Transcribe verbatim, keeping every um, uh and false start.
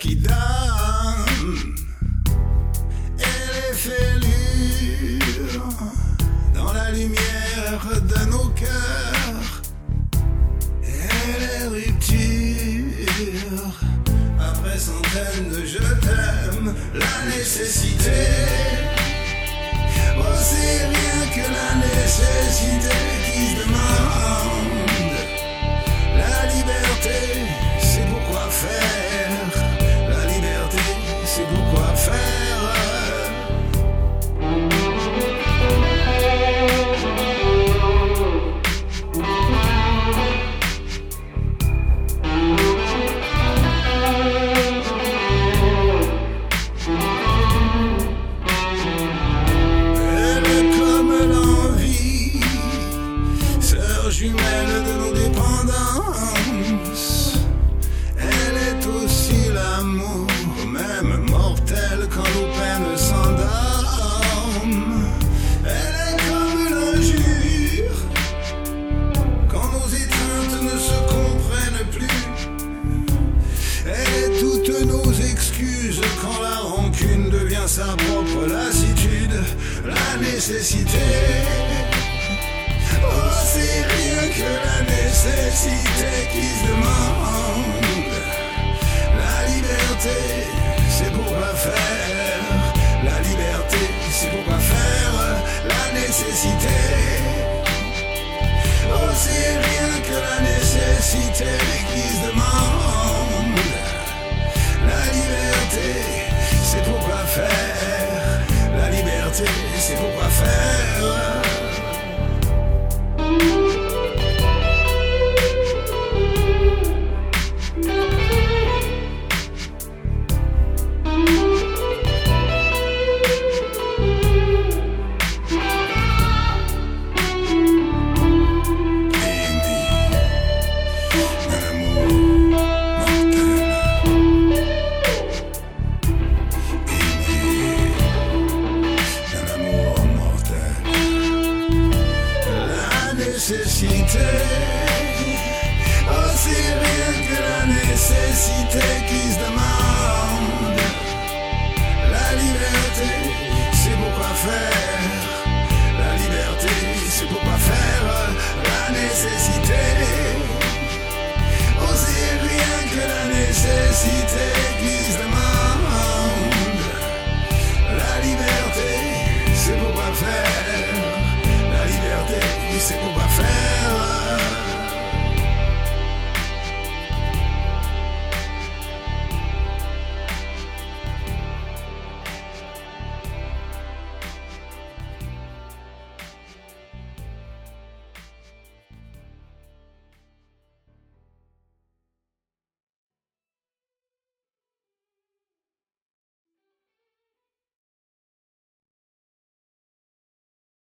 qui donne et les fêlures dans la lumière de nos cœurs et les ruptures après centaines de je t'aime, la nécessité. Oh, c'est rien que la nécessité qui se demande. La liberté, c'est pourquoi faire. La liberté, c'est pourquoi faire. Jumelle de nos dépendances, elle est aussi l'amour, même mortel quand nos peines s'endorment. Elle est comme l'injure, quand nos étreintes ne se comprennent plus. Elle est toutes nos excuses quand la rancune devient sa propre lassitude, la nécessité. Oh, c'est rien que la nécessité qui se demande. La liberté, c'est pourquoi faire. La liberté, c'est pourquoi faire. La nécessité. Oh, c'est rien que la nécessité qui se demande. La liberté, c'est pourquoi faire. La liberté, c'est pourquoi faire. Nécessité. Oh, c'est rien que la nécessité qui se demande. La liberté, c'est pourquoi faire. La liberté, c'est pourquoi faire. La nécessité. Oh, c'est rien que la nécessité